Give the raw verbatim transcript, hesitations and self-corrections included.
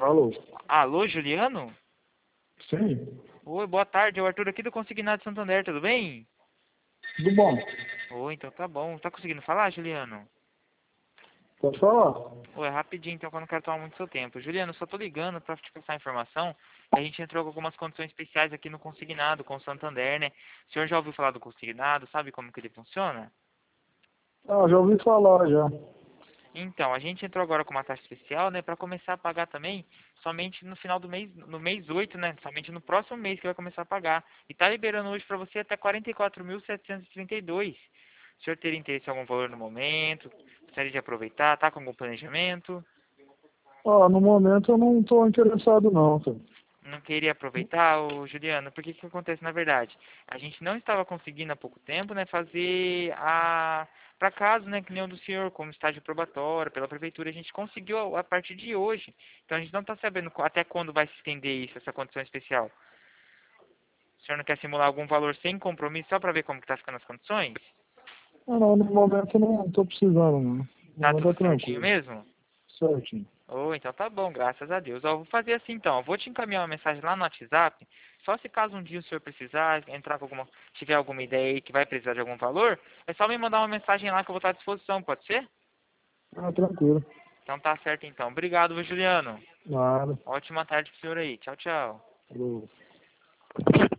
Alô? Alô, Juliano? Sim, Oi, boa tarde. É o Arthur aqui do Consignado de Santander, tudo bem? tudo bom? Oi, então tá bom. Tá conseguindo falar, Juliano? Pode falar? Oi, rapidinho, então, que eu não quero tomar muito seu tempo. Juliano, só tô ligando pra te passar a informação. A gente entrou com algumas condições especiais aqui no Consignado, com o Santander, né? O senhor já ouviu falar do Consignado? Sabe como que ele funciona? Ah, já ouvi falar já. Então, a gente entrou agora com uma taxa especial, né, para começar a pagar também somente no final do mês, no mês oito, né, somente no próximo mês que vai começar a pagar. E tá liberando hoje para você até quarenta e quatro mil setecentos e trinta e dois. O senhor teria interesse em algum valor no momento? Gostaria de aproveitar? Tá com algum planejamento? Ah, no momento eu não estou interessado não, cara. Não queria aproveitar, ô Juliano? Porque que acontece na verdade? A gente não estava conseguindo há pouco tempo, né, fazer a para caso, né, que nem o do senhor, como estágio probatório pela prefeitura, a gente conseguiu a, a partir de hoje. Então a gente não está sabendo qu- até quando vai se estender isso, essa condição especial. O senhor não quer simular algum valor sem compromisso só para ver como que tá ficando as condições? Ah, não, no momento eu não estou precisando não. No Tá momento tudo é certinho tranquilo. mesmo? Certinho. Oh, então tá bom, graças a Deus. Ó, eu vou fazer assim então, eu vou te encaminhar uma mensagem lá no WhatsApp, só se caso um dia o senhor precisar, entrar com alguma, tiver alguma ideia aí que vai precisar de algum valor, é só me mandar uma mensagem lá que eu vou estar à disposição, pode ser? Ah, tranquilo. Então tá certo então. Obrigado, viu, Juliano. Nada. Ótima tarde pro senhor aí. Tchau, tchau. Falou.